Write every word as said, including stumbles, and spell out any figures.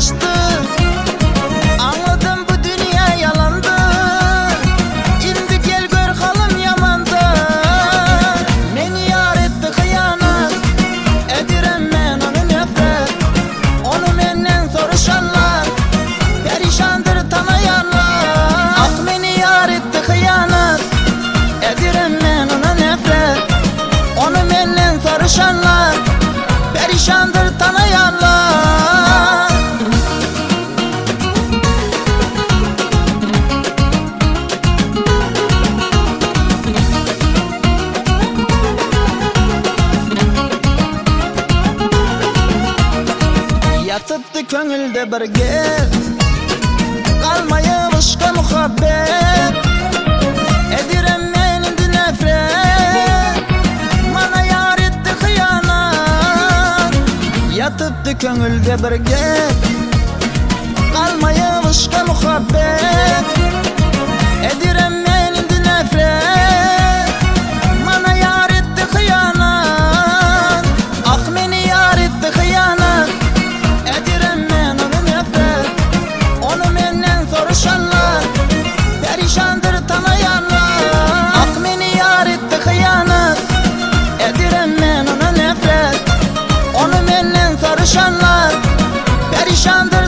taştı. Anladım bu dünya yalandı. İndi gel gör halım yamandı. Meni yar etti hıyanat, edirem men onu nefret. Onu menden soruşanlar perişandır tanıyanlar. Ah meni yar etti hıyanat, edirem men ona nefret. Onu menden soruşanlar perişandır tanıyanlar. Yatıptı köngülde bir gel, kalmayı başka muhabbet. Edirem men indi nefret, bana yar etti hıyanat. Yatıptı köngülde bir gel, kalmayı başka muhabbet. Edirem men indi nefret, bana yar etti hıyanat. Ah meni yar etti hıyanat, edirem men onu nefret. Onu menden soruşanlar perişandır tanıyanlar. Ah meni yar etti hıyanat, edirem men ona nefret. Onu menden soruşanlar perişandır